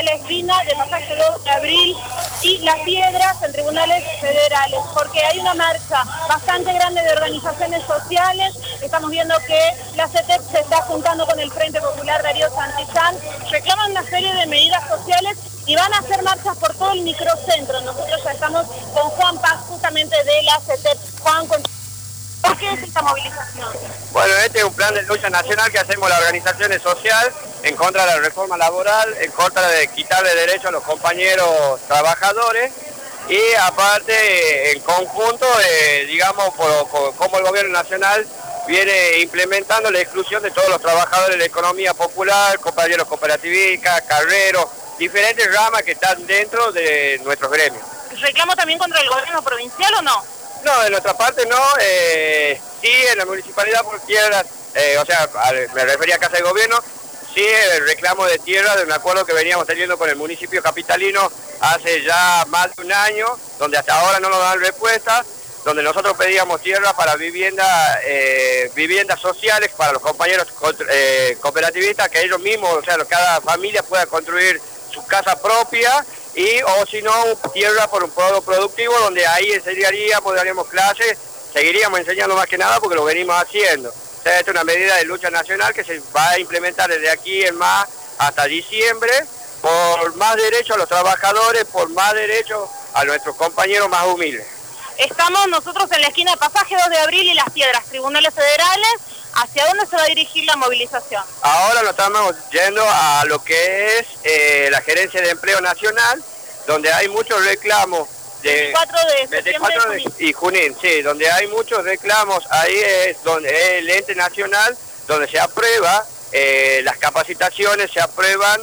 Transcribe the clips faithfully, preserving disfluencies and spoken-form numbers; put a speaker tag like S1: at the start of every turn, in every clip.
S1: a la esquina de Pasaje dos de Abril y Las Piedras en tribunales federales, porque hay una marcha bastante grande de organizaciones sociales. Estamos viendo que la C E T E P se está juntando con el Frente Popular Darío Santillán, reclaman una serie de medidas sociales y van a hacer marchas por todo el microcentro. Nosotros ya estamos con Juan Paz, justamente de la C E T E P. Juan, ¿por qué es esta movilización?
S2: Bueno, este es un plan de lucha nacional que hacemos las organizaciones sociales en contra de la reforma laboral, en contra de quitarle derechos a los compañeros trabajadores y aparte en conjunto, eh, digamos, por, por, como el gobierno nacional viene implementando la exclusión de todos los trabajadores de la economía popular, compañeros cooperativistas, carreros, diferentes ramas que están dentro de nuestros gremios.
S1: ¿Reclamo también contra el gobierno provincial o no?
S2: No, de nuestra parte no, eh, sí en la municipalidad por tierras, eh, o sea, me refería a Casa de Gobierno, sí el reclamo de tierra de un acuerdo que veníamos teniendo con el municipio capitalino hace ya más de un año, donde hasta ahora no nos dan respuesta, donde nosotros pedíamos tierra para vivienda, eh, viviendas sociales para los compañeros eh, cooperativistas, que ellos mismos, o sea, cada familia pueda construir su casa propia, y o si no, tierra por un polo productivo, donde ahí enseñaríamos, daríamos clases, seguiríamos enseñando más que nada porque lo venimos haciendo. O sea, esta es una medida de lucha nacional que se va a implementar desde aquí en más hasta diciembre, por más derechos a los trabajadores, por más derechos a nuestros compañeros más humildes.
S1: Estamos nosotros en la esquina de Pasaje dos de Abril y Las Piedras, tribunales federales. ¿Hacia dónde se va a dirigir la movilización?
S2: Ahora nos estamos yendo a lo que es eh, la Gerencia de Empleo Nacional, donde hay muchos reclamos de
S1: veinticuatro de septiembre
S2: veinticuatro de, y Junín, sí, donde hay muchos reclamos. Ahí es donde es el ente nacional, donde se aprueba eh, las capacitaciones, se aprueban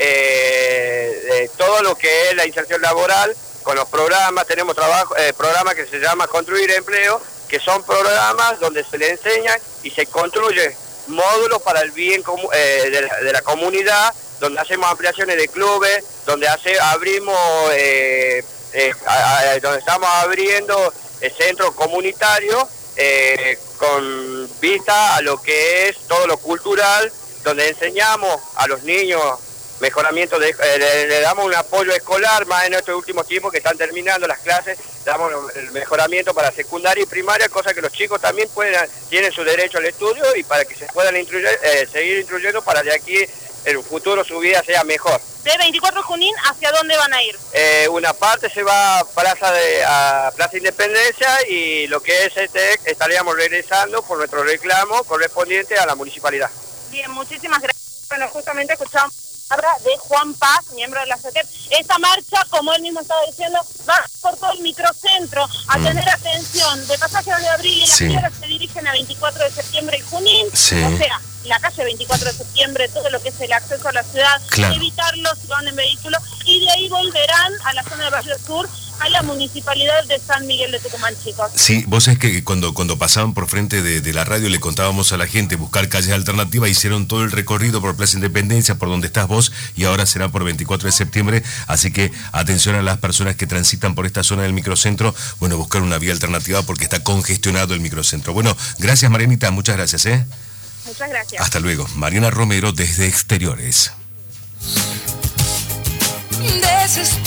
S2: eh, eh, todo lo que es la inserción laboral con los programas. Tenemos trabajo, eh, programas que se llama Construir Empleo, que son programas donde se le enseña y se construye módulos para el bien eh, de, la, de la comunidad, donde hacemos ampliaciones de clubes, donde hace, abrimos, eh, eh, a, a, donde estamos abriendo el centro comunitario eh, con vista a lo que es todo lo cultural, donde enseñamos a los niños mejoramiento, de, eh, le, le damos un apoyo escolar, más en estos últimos tiempos que están terminando las clases, damos el mejoramiento para secundaria y primaria, cosa que los chicos también puedan, tienen su derecho al estudio y para que se puedan instruir, eh, seguir instruyendo para de aquí en un futuro su vida sea mejor.
S1: De veinticuatro Junín, ¿hacia dónde van a ir?
S2: Eh, una parte se va a Plaza, de, a Plaza Independencia y lo que es C E T E P estaríamos regresando por nuestro reclamo correspondiente a la municipalidad.
S1: Bien, muchísimas gracias. Bueno, justamente escuchamos de Juan Paz, miembro de la C E T E P. Esta marcha, como él mismo estaba diciendo, va por todo el microcentro a mm. tener atención. De Pasaje dos de Abril y Las sí. Piedras se dirigen a veinticuatro de septiembre y Junín. Sí. O sea, la calle veinticuatro de septiembre, todo lo que es el acceso a la ciudad, claro. Evitarlo si van en vehículo, y de ahí volverán a la zona de Barrio Sur, a la municipalidad de San Miguel de Tucumán, chicos.
S3: Sí, vos sabés que cuando, cuando pasaban por frente de, de la radio le contábamos a la gente buscar calles alternativas, hicieron todo el recorrido por Plaza Independencia, por donde estás vos, y ahora será por veinticuatro de septiembre, así que atención a las personas que transitan por esta zona del microcentro, bueno, buscar una vía alternativa porque está congestionado el microcentro. Bueno, gracias Marianita, muchas gracias, ¿eh?
S1: Muchas gracias.
S3: Hasta luego. Mariana Romero desde Exteriores. Desesperado.